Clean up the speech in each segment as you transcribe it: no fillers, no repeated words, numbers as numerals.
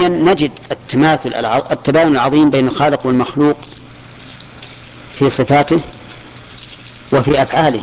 نجد التباين العظيم بين الخالق والمخلوق في صفاته وفي أفعاله.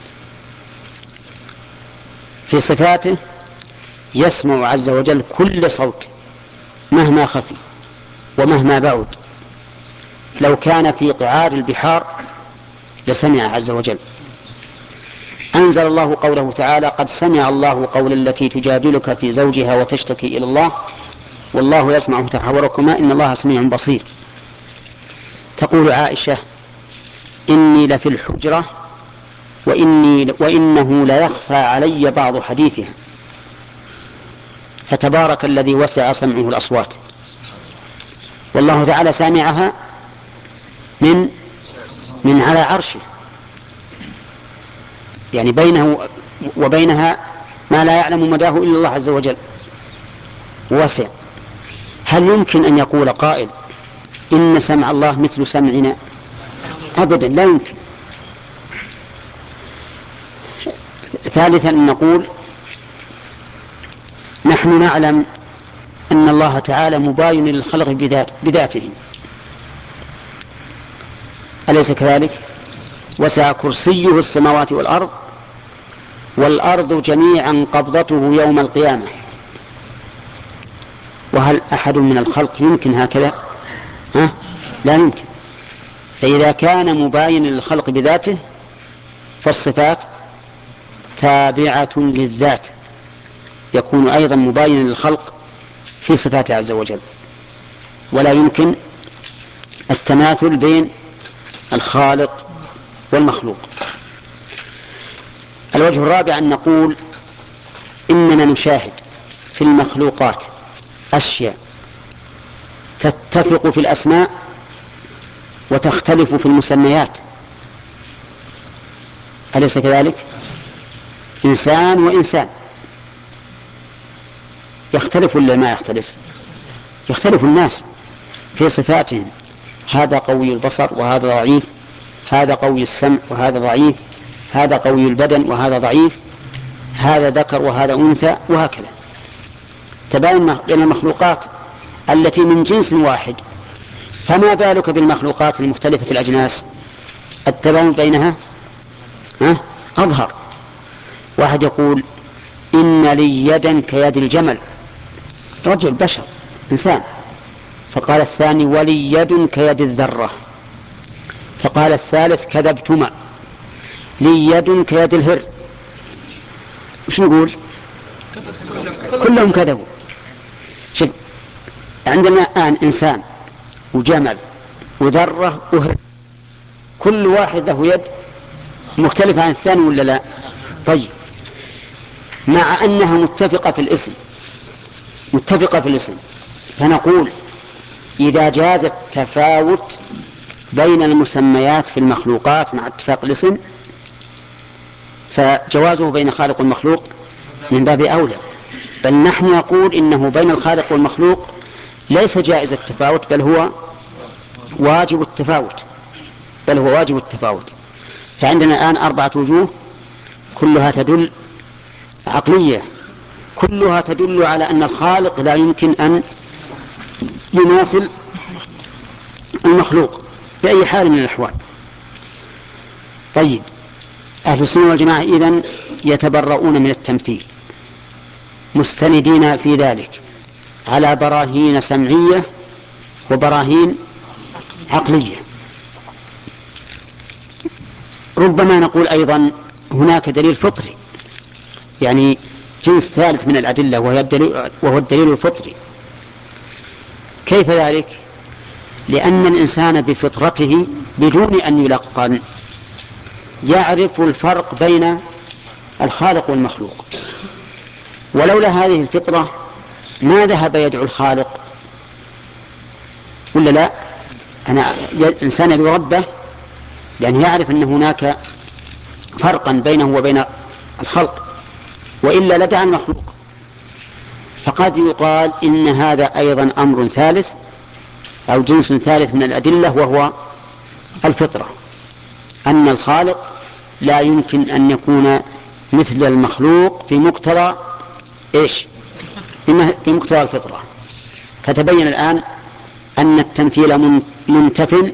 في صفاته يسمع عز وجل كل صوت مهما خفي ومهما بعد، لو كان في قعار البحار لسمع عز وجل. أنزل الله قوله تعالى: قد سمع الله قول التي تجادلك في زوجها وتشتكي إلى الله والله يسمع تحاوركما إن الله سميع بصير. تقول عائشة: إني لفي الحجرة وإنه ليخفى علي بعض حديثها، فتبارك الذي وسع سمعه الأصوات. والله تعالى سامعها من على عرشه، يعني بينه وبينها ما لا يعلم مداه إلا الله عز وجل، وسع. هل يمكن أن يقول قائل إن سمع الله مثل سمعنا؟ أبدا، لا يمكن. ثالثا أن نقول: نحن نعلم أن الله تعالى مباين للخلق بذاته، أليس كذلك؟ وسع كرسيه السماوات والأرض والأرض جميعا قبضته يوم القيامة. وهل أحد من الخلق يمكن هكذا؟ لا يمكن. فإذا كان مباين للخلق بذاته فالصفات تابعة للذات، يكون أيضا مباين للخلق في صفاته عز وجل، ولا يمكن التماثل بين الخالق والمخلوق. الوجه الرابع أن نقول: إننا نشاهد في المخلوقات أشياء تتفق في الأسماء وتختلف في المسميات، أليس كذلك؟ إنسان وإنسان يختلف ولا ما يختلف؟ يختلف الناس في صفاتهم، هذا قوي البصر وهذا ضعيف، هذا قوي السمع وهذا ضعيف، هذا قوي البدن وهذا ضعيف، هذا ذكر وهذا أنثى، وهكذا. تباين بين المخلوقات التي من جنس واحد، فما بالك بالمخلوقات المختلفة الأجناس؟ التباين بينها أظهر. واحد يقول: إن لي يدا كيد الجمل، رجل بشر إنسان. فقال الثاني: ولي يد كيد الذرة. فقال الثالث: كذبتما، لي يد كيد الهر. وش نقول؟ كلهم كذبوا. شوف، عندنا الآن إنسان وجمل وذرة وهر، كل واحد له يد مختلفة عن الثاني ولا لا؟ طيب، مع أنها متفقة في الاسم، فنقول: إذا جاز التفاوت بين المسميات في المخلوقات مع اتفاق الاسم، فجوازه بين الخالق والمخلوق من باب أولى. بل نحن نقول إنه بين الخالق والمخلوق ليس جائز التفاوت، بل هو واجب التفاوت. فعندنا الآن 4 وجوه كلها تدل عقلية، كلها تدل على أن الخالق لا يمكن أن يماثل المخلوق بأي حال من الأحوال. طيب، أهل السنة والجماعة إذن يتبرؤون من التمثيل، مستندين في ذلك على براهين سمعية وبراهين عقلية. ربما نقول أيضا هناك دليل فطري، يعني جنس ثالث من الأدلة وهو الدليل الفطري. كيف ذلك؟ لأن الإنسان بفطرته بدون أن يلقن يعرف الفرق بين الخالق والمخلوق، ولولا هذه الفطرة ما ذهب يدعو الخالق ولا لا. الإنسان يدعو ربه لأنه يعرف أن هناك فرقا بينه وبين الخلق، وإلا لدعا المخلوق. فقد يقال إن هذا أيضا أمر ثالث أو جنس ثالث من الأدلة، وهو الفطرة، أن الخالق لا يمكن أن يكون مثل المخلوق في مقتضى في مقتضى الفطرة. فتبين الآن أن التمثيل منتف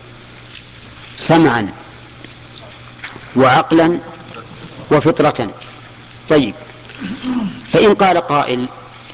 سمعا وعقلا وفطرة. طيب، فإن قال قائل